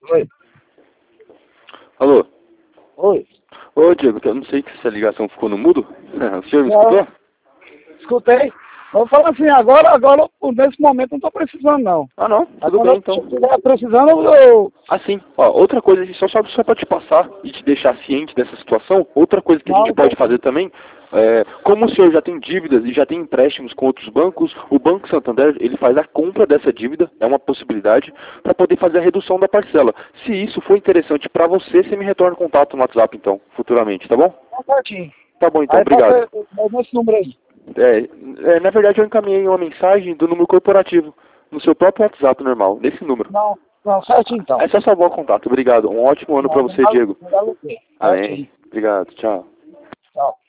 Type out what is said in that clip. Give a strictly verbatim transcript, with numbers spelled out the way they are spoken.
Oi. Alô? Oi. Ô, Diego, eu não sei que essa ligação ficou no mudo. O senhor me Não. escutou? Escutei. Vou falar assim, agora, agora, nesse momento, não estou precisando, não. Ah, não. Tudo Agora, bem, então. se eu estiver precisando, eu... Ah, sim. Ó, outra coisa, só, só, só para te passar e te deixar ciente dessa situação, outra coisa que a Não, gente pode fazer também, é, como o senhor já tem dívidas e já tem empréstimos com outros bancos, o Banco Santander, ele faz a compra dessa dívida, é uma possibilidade, para poder fazer a redução da parcela. Se isso for interessante para você, você me retorna o contato no WhatsApp, então, futuramente, tá bom? Tá certinho. Tá bom, então, Aí obrigado. passa nesse número aí. É, é, na verdade, eu encaminhei uma mensagem do número corporativo, no seu próprio WhatsApp normal, nesse número. Não, não, certinho então. Esse é só bom contato. Obrigado. Um ótimo ano Não, para você, obrigado, Diego. obrigado a você. Amém. Certinho. Obrigado. Tchau. Tchau.